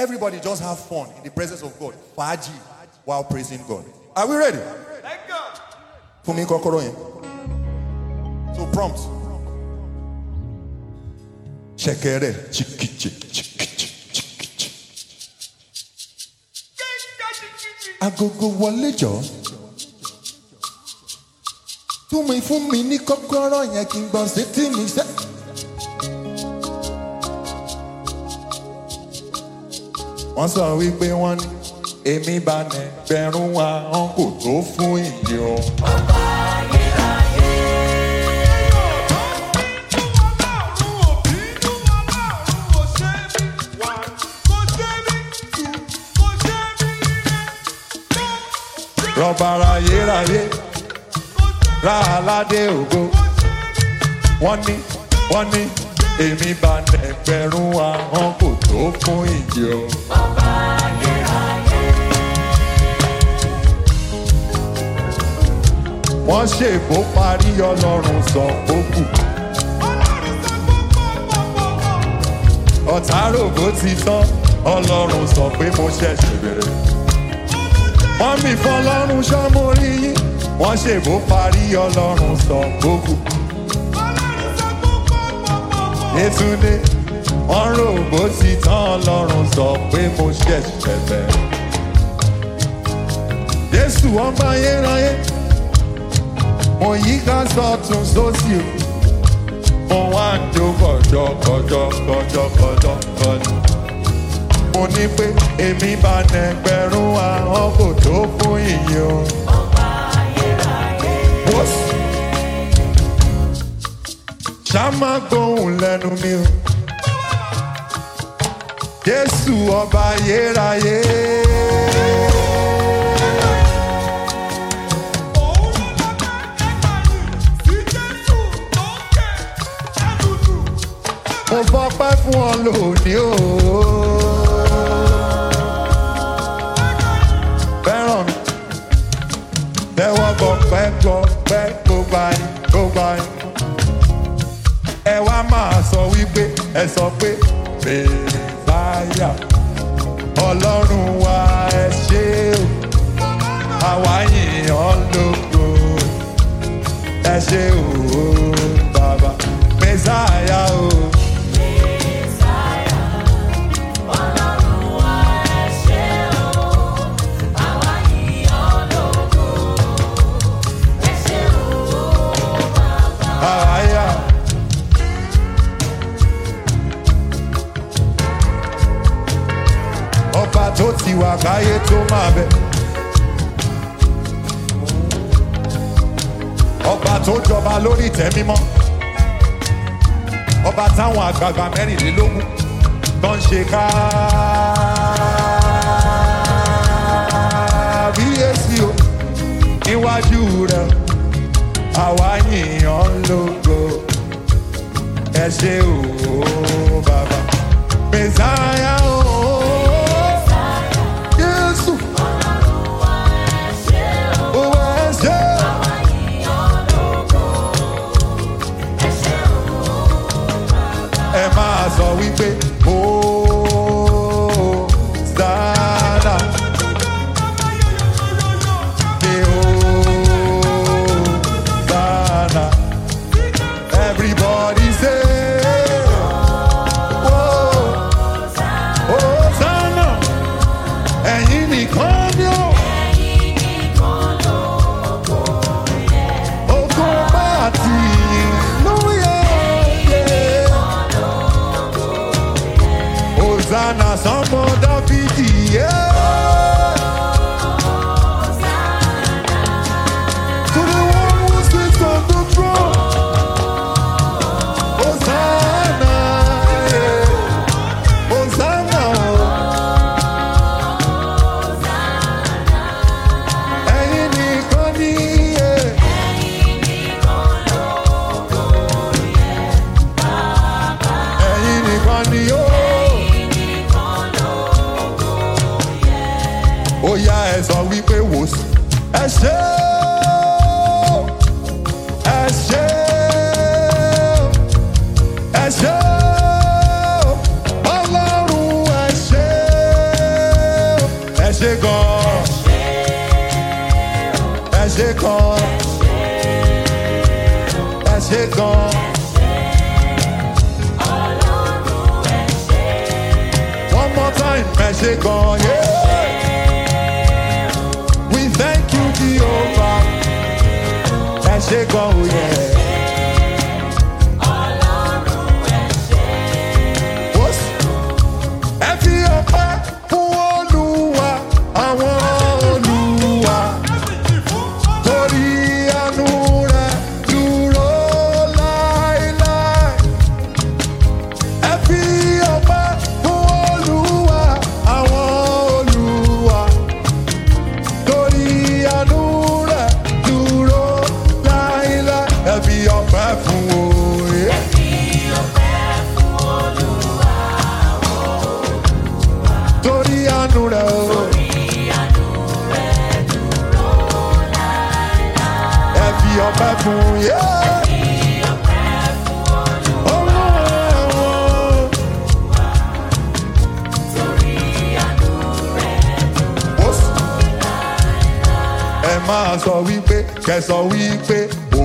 Everybody just have fun in the presence of God. Faji while praising God. Are we ready? Thank God. Fumi kokoro yen. So prompt. Shekere. Agogo wọlé jọ. Fún mi ní kọ́kọ́rọ́ yẹn kí n gbọ́n sétí mi sẹ́. Wọ́n sọ wípé wọ́n ní èmi bá nẹgbẹ̀rún ahọ́n kò tó fún ìyè o. Ọba ayérayé. Rọ̀bà ayérayé ra aládé ògo. Wọ́n ní èmi bá nẹgbẹ̀rún ahọ́n kò tó fún ìyè o. Ọba ayérayé. Wọ́n ṣèbó parí Ọlọ́run sọ ó kù. Ọ̀tá rògbò ti tán Ọlọ́run sọ pé mo ṣẹ̀ṣẹ̀ bẹ̀rẹ̀. Wọ́n mi fọlọ́run ṣọ́mórí yín. Wọ́n ṣèbó parí Ọlọ́run sọ ó kù. Yétúndé wọ́n rògbò ti tán Ọlọ́run sọ pé mo ṣẹ̀ṣẹ̀ bẹ̀rẹ̀. Jésù ọba ayérayé. Mo yí ká sọ́tún sósì o. Mo wá ń jó kọjọ́. Mo ní pé èmi bá nẹgbẹ̀rún ahọ́n kò tó fún ìyè o. Ọba ayérayé. Ṣá má gbóhùn lẹ́nu mi o. Jésù ọba ayérayé. Mo fọpẹ́ fún ọ lónìí o. Fẹ́ràn mi. Tẹ́wọ́ gbọ̀pẹ́ tó gbà yín. Ẹ wá máa sọ wípé ẹ sọ pé Mèsáyà Ọlọ́run wa ẹ ṣé o. Àwa yìn ọ́ lógo. Ẹ ṣé o bàbá. Mèsáyà o. Ọba tó ti wà káyé tó máa bẹ. Ọba tó jọba lórí ìtẹ́ mímọ́. Ọba táwọn àgbààgbà mẹ́rìnlélógún tó ń ṣe kábíyèsí o. Níwájú rẹ̀ àwa yìn ọ́ lógo. Ẹ ṣé o bàbá. Mèsáyà o. Ẹ máa sọ wípé ó sáádà ní ó sáádà. Everybody say ó sáádà. Ẹ̀yin nìkan ni ó. Ògo bá ti yìn lóye. Hosanna, sọmọ Dáfídì, to the one who sits on the throne. Hosanna, Hosanna. Ẹ̀yin nìkan ni, ẹ̀yin nìkan ni ó. Ó yá ẹ sọ wípé wò sí. Ẹ ṣé o, ẹ ṣé o, ẹ ṣé o, Ọlọ́run ẹ ṣé o. gan. Ẹ ṣé gan. One more time, ẹ ṣé gan. Yeah. We thank you, Jehovah. Ẹ ṣé gan, oh yeah. Ẹ fi ọpẹ́ fún Olúwa, àwọn Olúwa. Torí àánú rẹ̀ dúró láéláé. Ẹ fi ọpẹ́ fún Olúwa, àwọn Olúwa. Torí àánú rẹ̀ dúró láéláé. Ẹ fi ọpẹ́ fún òye. Torí àánú rẹ̀ o. Ẹ fi ọpẹ́ fún yé. Ẹ máa sọ wípé, kẹ́ sọ wípé,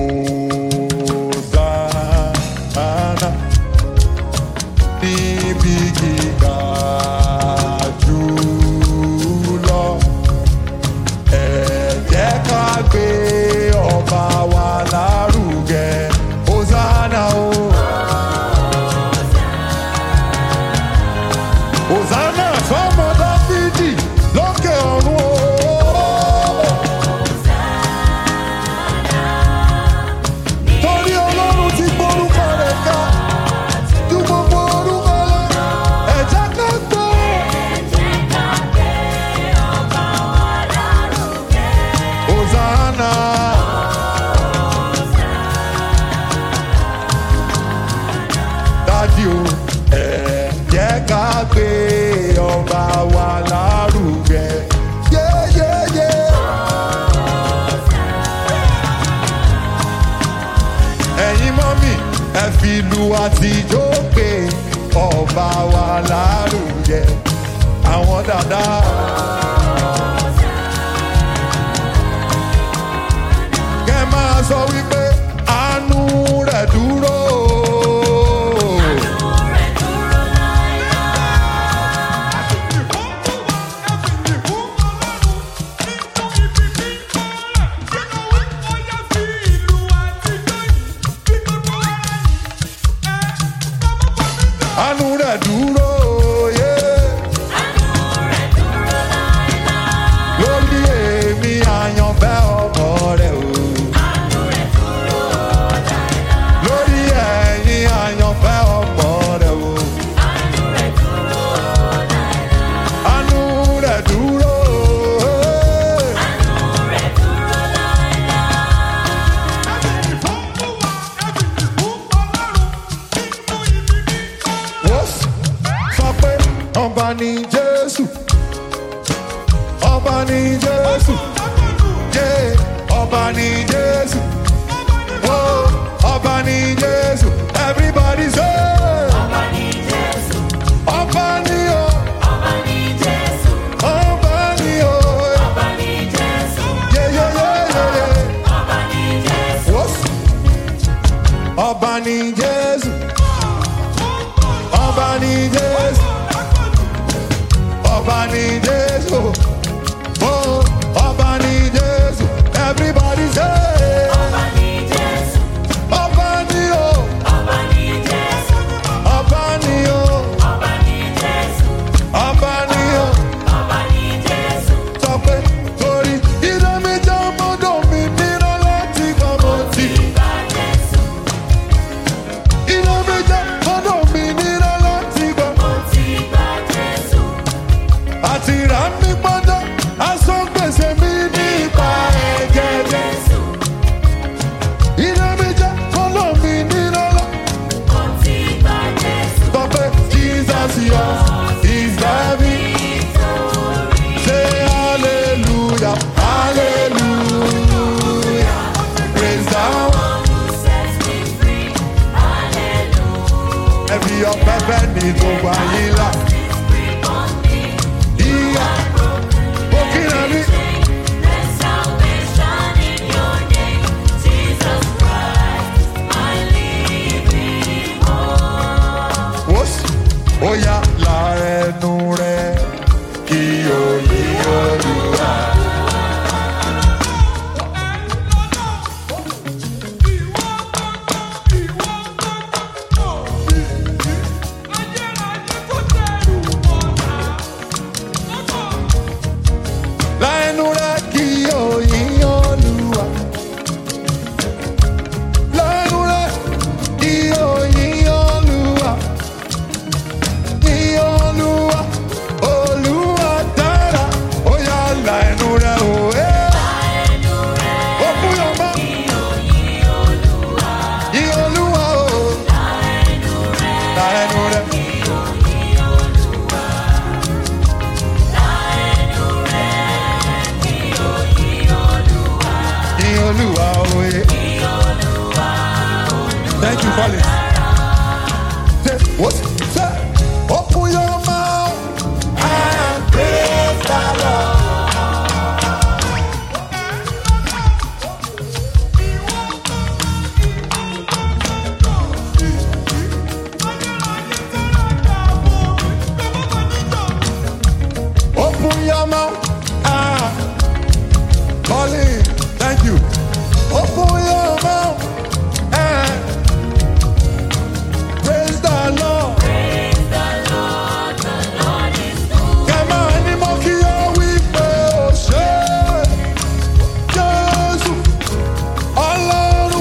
Hosanna níbi gíga jùlọ. Ẹ jẹ́ ká gbé ọba wa lárugẹ. Hosanna o. Hosanna sọ́mọ Dáfídì lókè ọ̀run o. Torí Ọlọ́run ti gbórúkọ rẹ̀ ga ju gbogbo orúkọ lọ. Ẹ jẹ́ ká gbé. Hosanna. Dájú o, ẹ jẹ́ ká gbé ọba wa lárugẹ. Yeah, yeah, yeah. Ẹ̀yin mọ́mì, ẹ fi ìlù àtijọ́ gbé ọba wa lárugẹ. Àwọn dàda. Kẹ́ máa sọ wípé àánú rẹ̀ dúró. Àánú rẹ̀ dúró. Lórí èmi àyànfẹ́ ọmọ rẹ̀ o. Lórí ẹ̀yin àyànfẹ́ ọmọ rẹ̀ o. Àánú rẹ̀ dúró. Sọ pé ọba ni Jésù. Ọba ni Jésù. Yeah, ọba ni Jésù. Oh, ọba ni Jésù. Everybody say. Ọba ni o. Ọba ni o. Yeah, yeah, yeah, yeah, yeah. What? Ọba ni Jésù. Ọba ni Jésù. Ọba ni Jésù. Oh, ọba ni Jésù. Everybody say. Ọba ni o. Ọba ni o. Ọba ni o. Sọ pé torí ilé mi jẹ́ mọ́dọ̀ mi nínú láti gbọ́ mo ti. Ilé mi jẹ́ mọ́dọ̀ mi nínú láti gbọ́. Àti rà mí gbọ́dọ̀, aṣọ gbèsè mi nípa ẹ̀jẹ̀ Jésù. Ilé mi jẹ́ mọ́dọ̀ mi nínú láti. Sọ pé Jesus yours is the victory. Say hallelujah, hallelujah. Praise the one who sets me free. Hallelujah. Every ọpẹ́ fẹ́ ní gbogbo ayé là. Ìyá òkìrà mi. Thank you, Collins. What? Say, open your mouth and praise the Lord. Open your mouth. Colin, thank you. Open your mouth and praise the Lord. Praise the Lord is good. Come on, any monkey, we pray, oh, share. Jesus, Allah,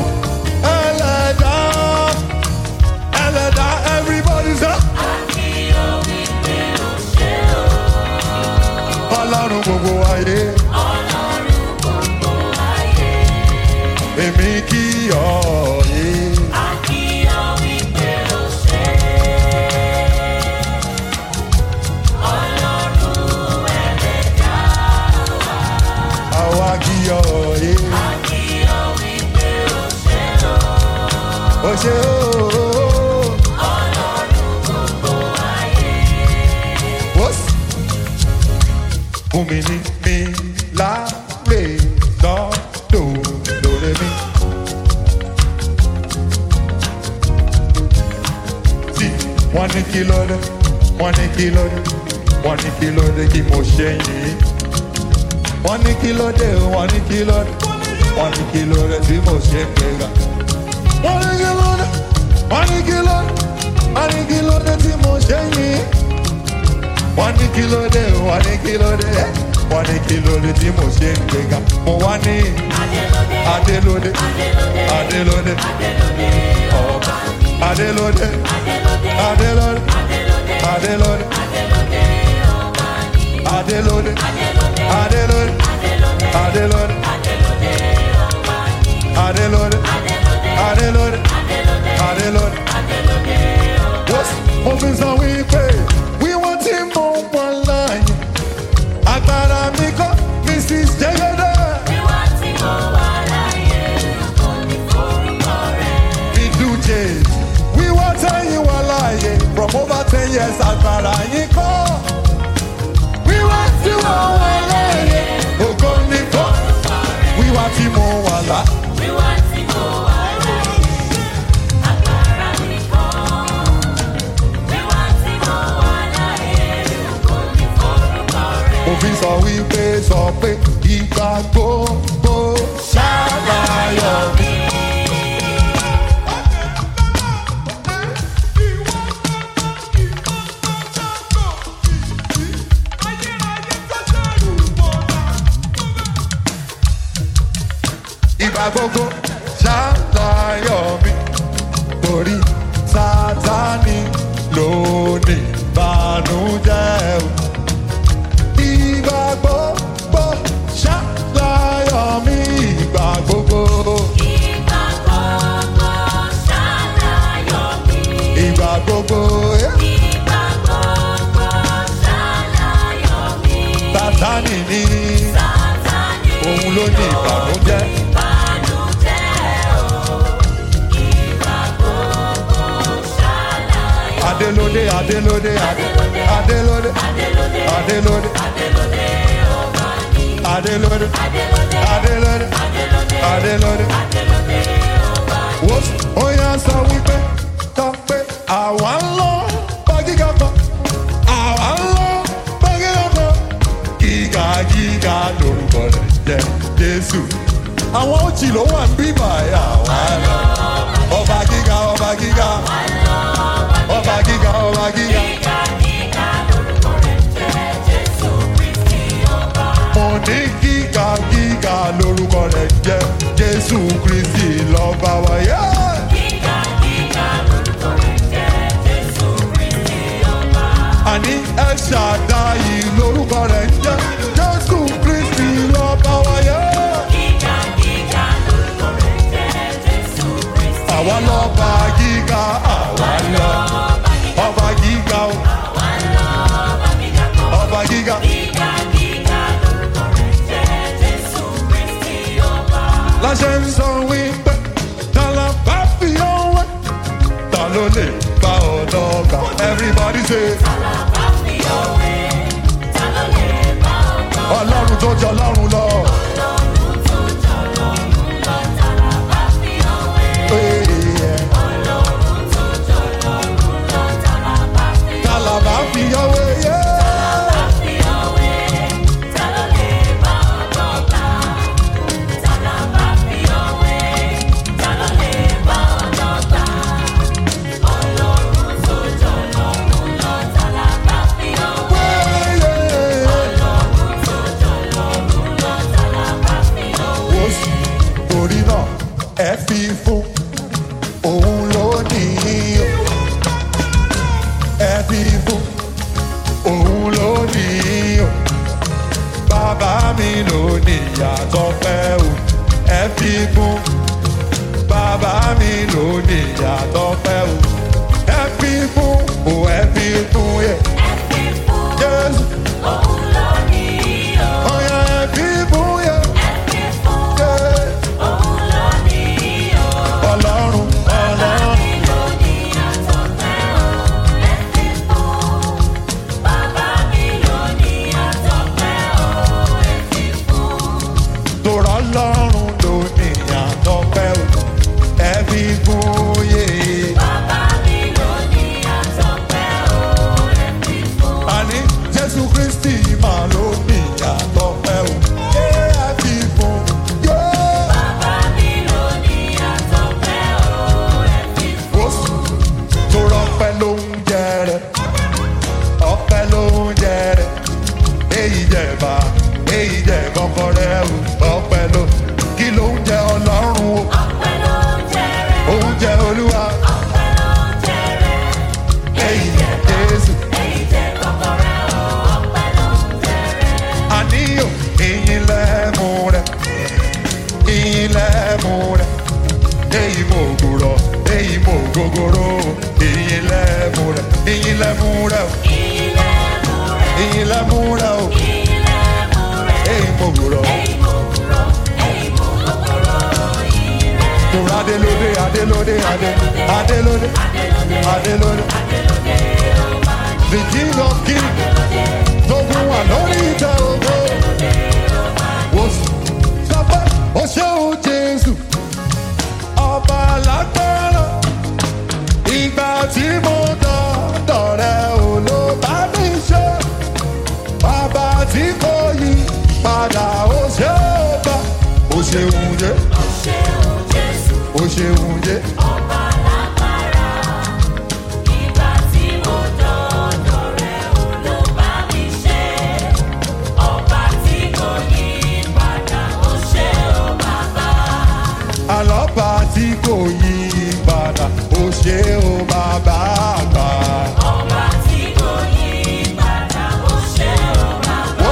Eleda, everybody's up. Akíyó wípé ó ṣé o. Ọlọ́run gbogbo ayé, Ọlọ́run gbogbo ayé. èmi kí ọ yé. Akíyó wípé ó ṣé. Ọlọ́run ẹlẹ́dàá wa. Àwa kí ọ yé. Akíyó wípé ó ṣé o. Ó ṣe ó. Ọlọ́run gbogbo ayé. What's fún mi ní mi láre lọ́dọ̀ lórí mi. Tí wọ́n ní kí ló dé, wọ́n ní kí ló dé, wọ́n ní kí ló dé kí mo ṣe yìí. Wọ́n ní kí ló dé, wọ́n ní kí ló dé, wọ́n ní kí ló dé tí mo ṣe gbéga. Wọ́n ní kí ló dé, wọ́n ní kí ló dé, wọ́n ní kí ló dé tí mo ṣe yìí. Wọ́n ní kí ló dé, wọ́n ní kí ló dé, wọ́n ní kí ló dé tí mo ṣe ń gbéga. Mo wá ní Adélódé, Adélódé, ọba. Adélódé, Adélódé, Adélódé, Adélódé, Adélódé, Adélódé, Adélódé, Adélódé, Adélódé. Mo fi sọ wípé wíwọ́n tí mo wọ́n láàyè agbára mi kọ́ Mrs. Jẹ́gẹ́dẹ́. Wíwá tí mo wà láyé, kò ní forúkọ rẹ̀. Ìlú James wíwọ́n tẹ́yìn wọ́n láàyè from over 10 years agbára yín kọ́. Wíwọ́n tí mo wọ́n láàyè ògo ní kọ́. Wíwọ́n tí mo wà lá. Wíwá tí mo wà láyé, agbára mi kọ́. Wíwá tí mo wà láyé, kò ní forúkọ rẹ̀. Òfin sọ wípé sọ pé ìgbà gbogbo ṣàlàyọ̀ mi. Ìgbà gbogbo ṣàlàyọ̀ mi. Torí Sátánì ló ní ìbànújẹ́ o. Ìgbà gbogbo ṣàlàyọ̀ mi. Ìgbà gbogbo. Ìgbà gbogbo ṣàlàyọ̀ mi. Ìgbà gbogbo. Ìgbà gbogbo ṣàlàyọ̀ mi. Sátánì ní Sátánì òun ló ní ìbànújẹ́. ìbànújẹ́ o. Ìgbà gbogbo ṣàlàyọ̀. Adélódé, Adélódé, Adélódé, Adélódé, Adélódé, Adélódé ọba ni. Adélódé, Adélódé, Adélódé, Adélódé. Adélódé ọba ni. Wọ́n ó yà sọ wípé tọ́ pé àwa ń lọ bá gíga kan, àwa ń lọ bá gíga kan. Gíga gíga lórúkọ rẹ̀ jẹ́ Jésù. Àwọn òjì ló wà ń bíbà ẹ̀ àwa lọ. Ọba gíga, ọba gíga, ọba gíga, ọba gíga. Gíga gíga lórúkọ rẹ̀ jẹ́ Jésù Kristi ọba. Mo ní gíga gíga lórúkọ rẹ̀ jẹ́ Jésù Kristi lọ́ba wa. Gíga gíga lórúkọ rẹ̀ jẹ́ Jésù Kristi ọba. Àní El Shaddai lórúkọ rẹ̀ jẹ́ Jésù Kristi lọ́ba wa. Gíga gíga lórúkọ rẹ̀ jẹ́ Jésù Kristi Àwa lọ́ba gíga, àwa lọ. Ọba gíga o, ọba gíga. Gíga gíga lórúkọ rẹ̀ jẹ́ Jésù Kristi ọba. Láṣẹ ń sọ wípé tọ́lá bá fi ọwọ́ say. Tàlàbà fi òwe, ta ló lè bá ọ̀dọ́? Ọlọ́run tó jọ Ọlọ́run lọ. Ọlọ́run tó jọ lọ́run lọ, tàlàbà fi òwe. Ọlọ́run tó jọ lọ́run lọ, tàlàbà fi òwe. Tàlàbà fi ọwé yé. Tàlàbà fi òwe, ta ló lè bá ọ̀dọ́ gbà? Tàlàbà fi òwe, ta ló lè bá ọ̀dọ́ gbà? Ọlọ́run tó jọ lọ́run lọ, tàlàbà fi òwe. Ọlọ́run tó jọ lọ́run lọ, tàlàbà fi òwe. Torí náà ẹ fi fún òun lónìí. Ẹ fi fún òun lónìí. Bàbá mi lónìí yàtọ̀ pẹ́ o. Ẹ fi fún bàbá mi lónìí yàtọ̀ pẹ́ o. Ẹ fi fún o, ẹ fi fún yẹ. Ẹ fi fún Jésù, òun lónìí o. ọ̀yà ẹ fi fún yẹ. Ẹ fi fún òun lónìí o. Ọlọ́run, Bàbá Ọlọ́run. mi lónìí àtọ̀pẹ́ o. Ẹ fi fún bàbá mi lónìí àtọ̀pẹ́ o. Ẹ fi fún. Tòrọ̀ Ọlọ́run lónìí yàtọ̀ pẹ́ o. Ẹ fi fún yẹ. Bàbá mi lónìí àtọ̀pẹ́ o. Ẹ fi fún. Àní Jésù Kristi máa lónìí yàtọ̀ pẹ́ o. Ẹ fi fún yẹ. Bàbá mi lónìí àtọ̀pẹ́ o. Ẹ fi fún. Tòrọ̀ ọpẹ́ ló ń jẹ rẹ̀. Ọpẹ́ ló ń jẹ rẹ̀. Èyí jẹ̀bà, èyí jẹ̀ kọ́kọ́ rẹ̀ o. Ọpẹ́ ló kí ló ń jẹ Ọlọ́run o. Ọpẹ́ ló ń jẹrẹ. Oúnjẹ Olúwa. Ọpẹ́ ló ń jẹrẹ. Èyí jẹ Jésù. Èyí jẹ́ kọ́kọ́rẹ́ o. Ọpẹ́ ló ń jẹrẹ. Àníyàn ìyìn lẹ́mú rẹ̀. Ìyìn lẹ́mú rẹ̀. Èyí mo gbúrọ̀, èyí mo gogoro. Ìyìn lẹ́mú rẹ̀. Ìyìn lẹ́mú rẹ̀ o. Ilé mú rẹ̀. Ìyìn lẹ́mú rẹ̀ o. Ilé mú rẹ̀. Èyí mo gbúrọ̀. Èyí mú kúrò. Èyí mú kòkòrò. Ilé Tòrọ̀ Adélódé, Adélódé, Adélódé, Adélódé, Adélódé. Adélódé ọba ní. The King of Kings. Adélódé. Tó fún wa lórí ìtẹ́ ògo. Adélódé ọba ní. Wò sọ pé ó ṣe ó Jésù. Ọba lágbára. Ìgbà tí mo dọ̀dọ̀ rẹ̀ ò ló bá mi ṣe. Bàbá tí kò yí padà ó ṣe ó bá. Ó ṣeun yé, Ó ṣeun Jésù. ó ṣeun yé. Ọba lágbára. Ìgbà tí mo dọ̀dọ̀ rẹ̀ ò ló bá mi ṣe. Ọba tí kò yí padà. Ó ṣe ó bàbá. Àlọ́ba tí kò yí padà ó ṣe ó bàbá àgbà. Ọba tí kò yí padà. Ó ṣe ó bàbá.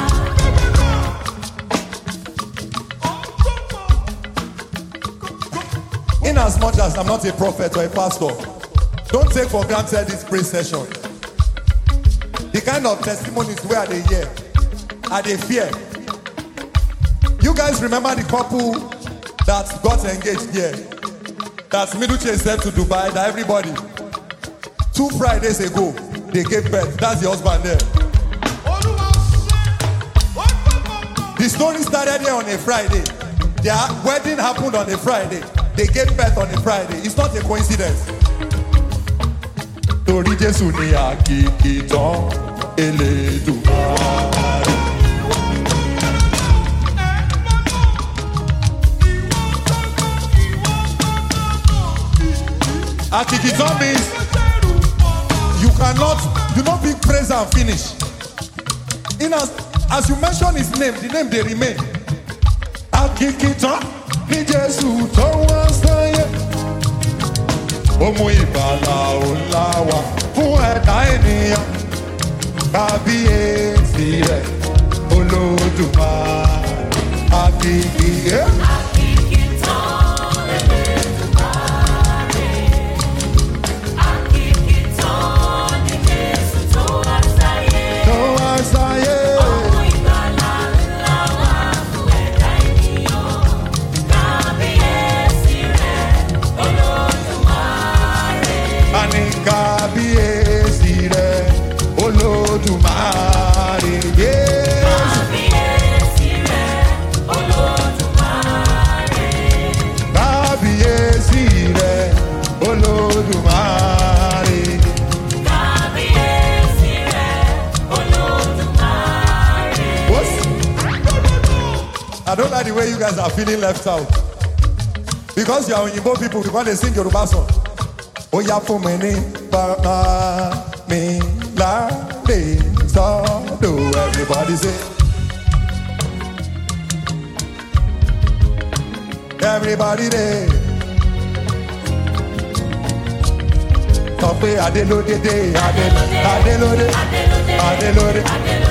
In as much as I'm not a prophet or a pastor, don't take for granted this praise session. The kind of testimonies where they hear, are they fear. You guys remember the couple that got engaged here? That Middle Chase sent to Dubai, that everybody. 2 Fridays ago, they gave birth. That's the husband there. The story started here on a Friday. Their wedding happened on a Friday. They gave birth on a Friday. It's not a coincidence. Torí Jésù ni àkìkìtàn Elédùmarè. Àkìkìtàn means you not be praise and finish. In as you mention his name, the name they remain. Àkìkìtàn ní Jésù tó wá sáyé. Ó mú ìgbàlà ńlá wá fún ẹ̀dá ènìyàn. Kábíyèsí rẹ̀ Olódùmarè. Àkìkìtàn. Tó wá sáyé. Àní kábíyèsí rẹ̀. I don't like the way you guys are feeling left out. Because you are Oyinbo people, because they sing Yoruba song. Oya fún mi ní bàbá mi láre sọ́dọ̀. Everybody say. Everybody there. Sọ pé Adélódé dé, Adélódé, Adélódé,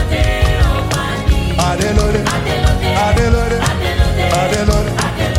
Adélódé, Adélódé, Adélódé.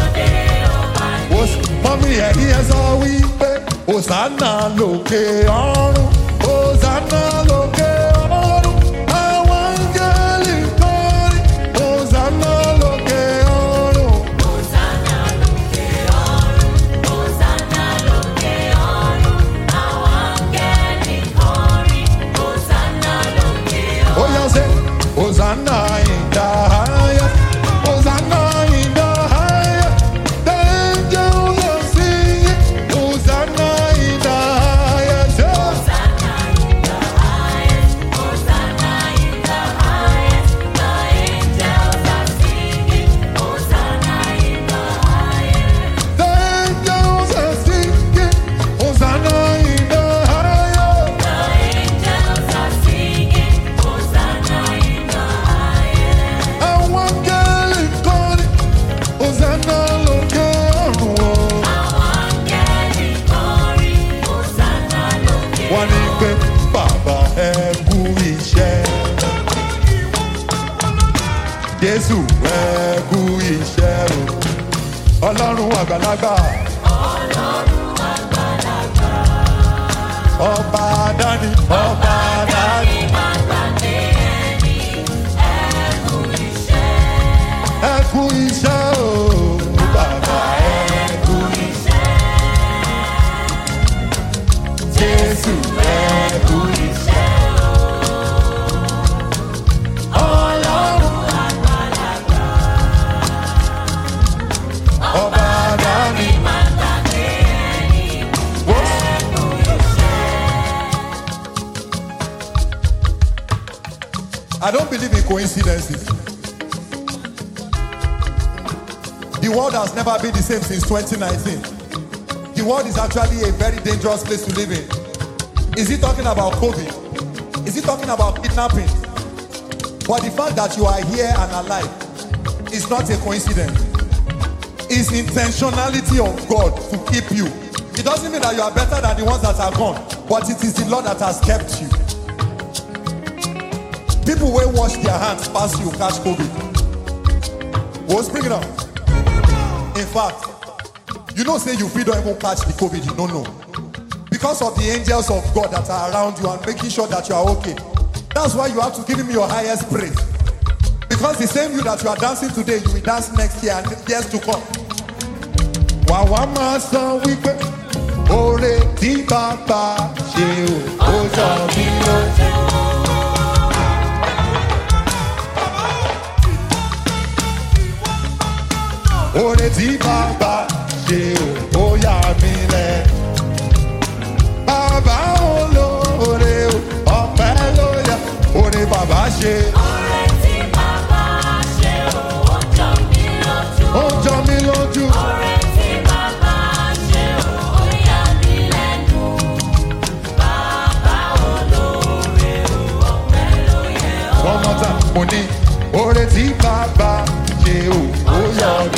Mọ́mí ẹ̀rí ẹ sọ wípé Hosanna lókè ọ̀run, Hosanna lókè ọ̀run, àwọn áńgẹ́lì kọrin, Hosanna lókè ọ̀run. Hosanna lókè ọ̀run, Hosanna lókè ọ̀run, àwọn áńgẹ́lì kọrin, Hosanna lókè ọ̀run. Ó yá sẹ́, Hosanna in the highest, Hosanna in the highest, the angels are singing, Hosanna in the highest. Hosanna in the highest, Hosanna in the highest, the angels are singing, Hosanna in the highest. The angels are singing, Hosanna in the highest. The angels are singing, Hosanna in the highest. Àwọn áńgẹ́lì kọrin, Hosanna lókè ọ̀run o. Àwọn áńgẹ́lì kọrin, Hosanna lókè Wọ́n ní pé bàbá ẹ kú iṣẹ́. Jésù ẹ kú iṣẹ́ o. Ọlọ́run àgbàlagbà. Ọba dání, ọba dání. Ẹ kú iṣẹ́ o. Bàbá ẹ kú iṣẹ́. Jésù ẹ kú iṣẹ́ o. Ọlọ́run àgbàlagbà. Ọba dání. I don't believe in coincidences. The world has never been the same since 2019. The world is actually a very dangerous place to live in. Is he talking about COVID? Is he talking about kidnapping? But the fact that you are here and alive is not a coincidence. It's intentionality of God to keep you. It doesn't mean that you are better than the ones that are gone, but it is the Lord that has kept you. People will wash their hands past you catch COVID. What's bringing up? In fact, you know say you fit don't even catch the COVID, you don't know. Because of the angels of God that are around you and making sure that you are okay. That's why you have to give him your highest praise. Because the same you that you are dancing today, you will dance next year and years to come. Wàwa máa san wípé oore tí bàbá ṣe o, ó jọ mí lójú. Oore tí bàbá ṣe o, ó yà mí lẹ́nu. Bàbá olóore o, ọpẹ́ ló yẹ, oore bàbá ṣe. Oore tí bàbá ṣe o, ó jọ mí lójú. Ó jọ mí lójú. Oore tí bàbá ṣe o, ó yà mí lẹ́nu. Bàbá olóore o, ọpẹ́ ló yẹ ọ́. One more time, mo ní oore tí bàbá ṣe o.